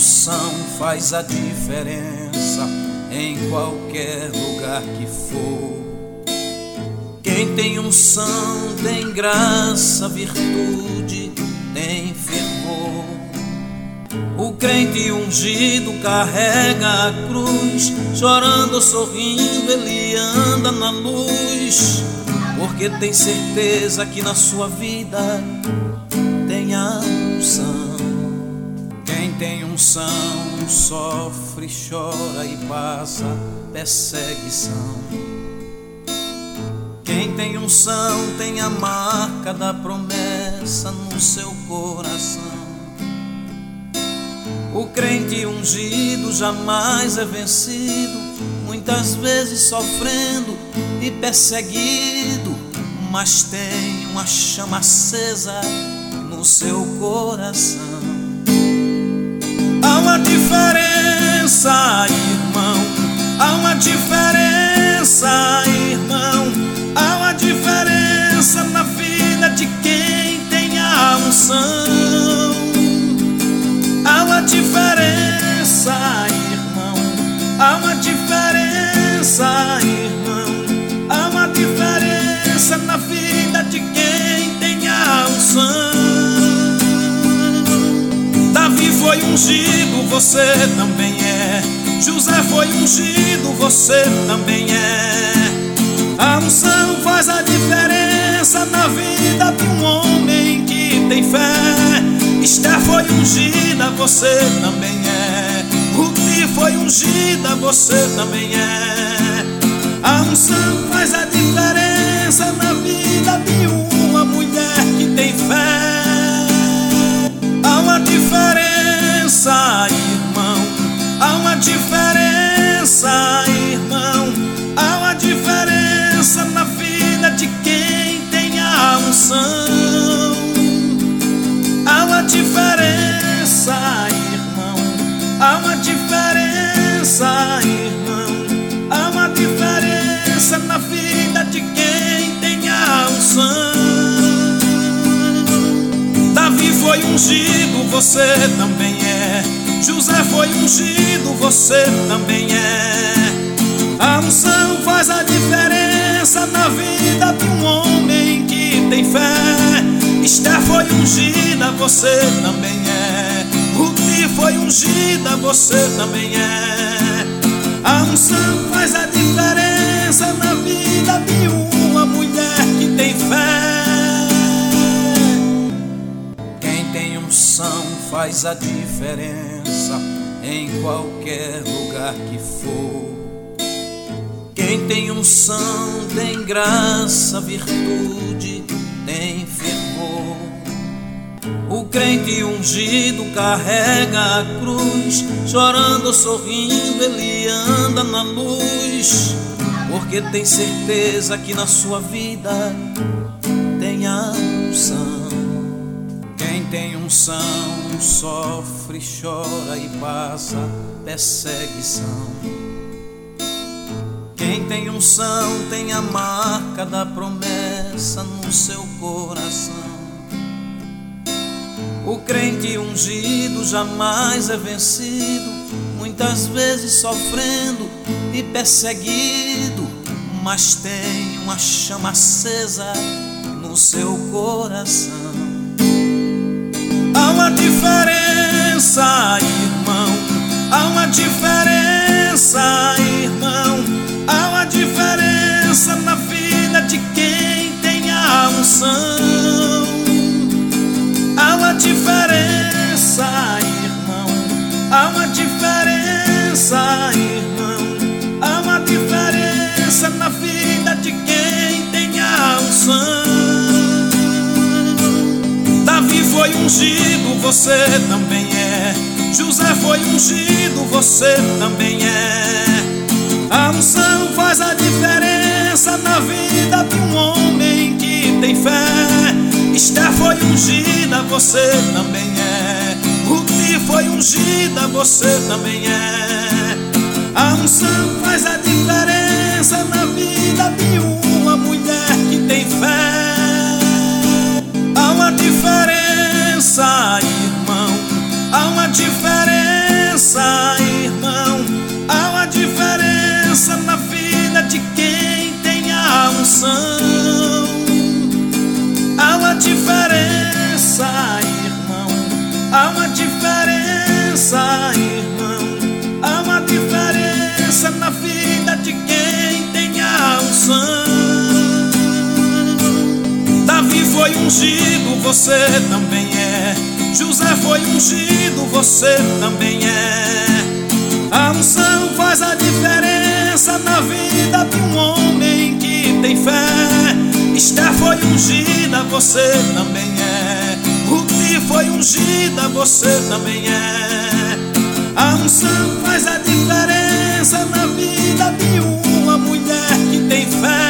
unção faz a diferença em qualquer lugar que for. Quem tem unção tem graça, virtude, tem fervor. O crente ungido carrega a cruz, chorando ou sorrindo ele anda na luz, porque tem certeza que na sua vida tem a unção. Quem tem unção sofre, chora e passa perseguição. Quem tem unção tem a marca da promessa no seu coração. O crente ungido jamais é vencido, muitas vezes sofrendo e perseguido, mas tem uma chama acesa no seu coração. Há uma diferença, irmão, há uma diferença, irmão, há uma diferença na vida de quem tem a unção. Há uma diferença, irmão, há uma diferença, irmão, há uma diferença na vida de quem tem a unção. Davi foi ungido, você também é. José foi ungido, você também é. A unção faz a diferença na vida de um homem que tem fé. Esther foi ungida, você também é. Ruth foi ungida, você também é. A unção faz a diferença na vida de uma mulher que tem fé. Há uma diferença, irmão, há uma diferença, irmão, há uma diferença na vida de quem tem a unção. Há uma diferença, irmão, há uma diferença, irmão, há uma diferença na vida de quem tem a unção. Davi foi ungido, você também é. José foi ungido, você também é. A unção faz a diferença na vida de um homem que tem fé. Esther foi ungida, você também é. Ruth foi ungida, você também é. A unção faz a diferença na vida de uma mulher que tem fé. Quem tem unção faz a diferença em qualquer lugar que for. Quem tem unção tem graça, virtude, tem fervor. O crente ungido carrega a cruz, chorando ou sorrindo ele anda na luz, porque tem certeza que na sua vida tem a unção. Quem tem unção sofre, chora e passa perseguição. Quem tem unção tem a marca da promessa no seu coração. O crente ungido jamais é vencido, muitas vezes sofrendo e perseguido, mas tem uma chama acesa no seu coração. Há uma diferença, irmão, há uma diferença, irmão, há uma diferença na vida de quem tem a unção. Há uma diferença, irmão, há uma diferença, irmão, há uma diferença na vida de quem tem a unção. Davi foi ungido, você também é. José foi ungido, você também é. A unção faz a diferença na vida de um homem que tem fé. Esther foi ungida, você também é. Ruth foi ungida, você também é. A unção faz a diferença na vida de uma mulher que tem fé. Há uma diferença, irmão, há uma diferença. unção. Há uma diferença, irmão. Há uma diferença, irmão. Há uma diferença na vida de quem tem a unção. Davi foi ungido, você também é. José foi ungido, você também é. A unção faz a diferença na vida de um homem que tem fé. Esther foi ungida, você também é. Ruth foi ungida, você também é. A unção faz a diferença na vida de uma mulher que tem fé.